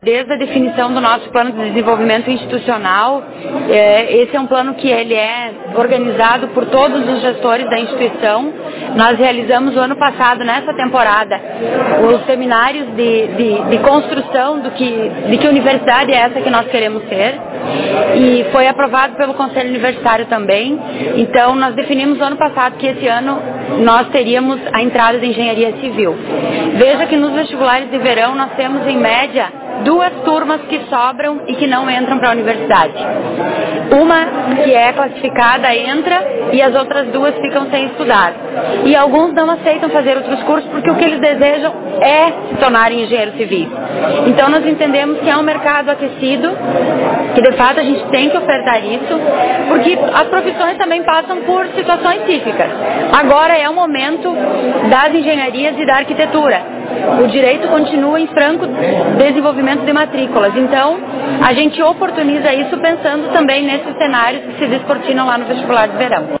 Desde a definição do nosso plano de desenvolvimento institucional, esse é um plano que ele é organizado por todos os gestores da instituição. Nós realizamos o ano passado, nessa temporada, os seminários de construção de que universidade é essa que nós queremos ser, e foi aprovado pelo Conselho Universitário também. Então nós definimos no ano passado que esse ano nós teríamos a entrada de engenharia civil. Veja que nos vestibulares de verão nós temos em média 2 turmas que sobram e que não entram para a universidade. Uma que é classificada entra e as outras 2 ficam sem estudar. E alguns não aceitam fazer outros cursos porque o que eles desejam é se tornarem engenheiros civis. Então nós entendemos que é um mercado aquecido, que de fato a gente tem que ofertar isso, porque as profissões também passam por situações típicas. Agora é o momento das engenharias e da arquitetura. O direito continua em franco desenvolvimento de matrículas. Então, a gente oportuniza isso pensando também nesses cenários que se descortinam lá no vestibular de verão.